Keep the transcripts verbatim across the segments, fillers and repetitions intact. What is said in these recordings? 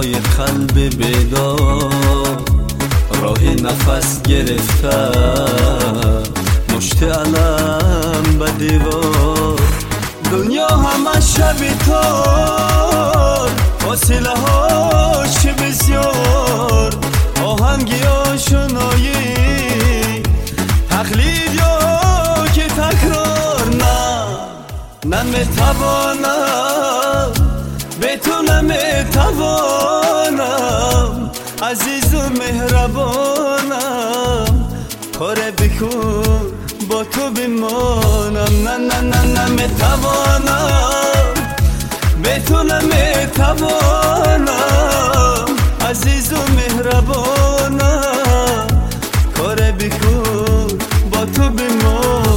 صدای قلب بیدار راه نفس گرفته مشت علم به دیوار دنیا همه شب تار فاصله هاش بسیار آهنگی آشنایی تقلید یا که تکرار نه نمیتوانم به تو نمیتوانم عزیز و مهربانم کار بکن با تو بمانم نه نه نه نمیتوانم به تو نمیتوانم عزیز و مهربانم کار بکن با تو بمانم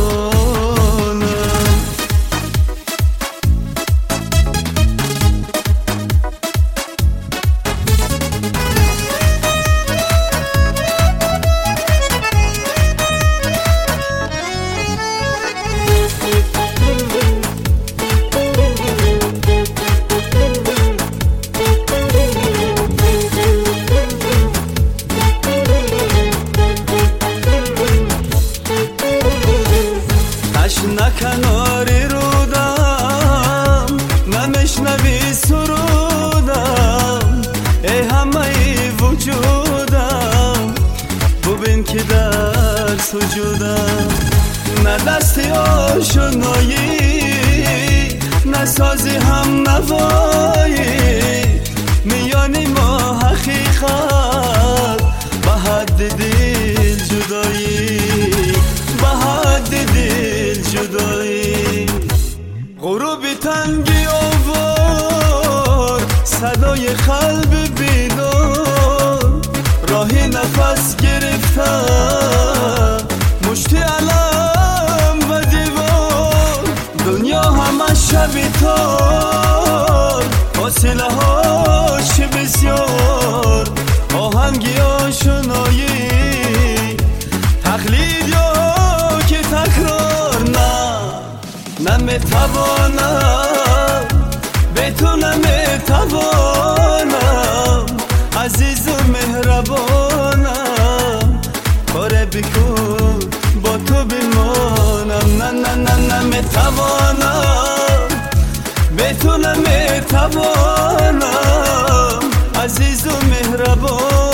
کناری رودم نمیشنوی سرودم ای همه وجودم ببین که در سجودم نه دستی آشنایی نه سازی هم نوایی میانی ما حقیقت به حد دل جدایی به حد دل جدایی غروب تنگی آوار صدای قلب بیدار راهی نفس گرفتم مشت علم و دیوار دنیا همه شب تار فاصله هاش بسیار آهنگی آشنایی تقلید یا که تکرار نه نمیتوانم به تو نمیتوانم عزیز و مهربانم کار بکن با تو بمانم نه نه نه نمیتوانم به تو نمیتوانم عزیز و مهربانم